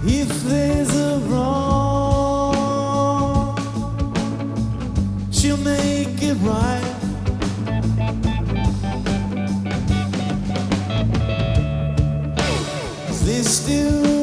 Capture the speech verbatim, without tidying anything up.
If there's a wrong, she'll make it right. Is there still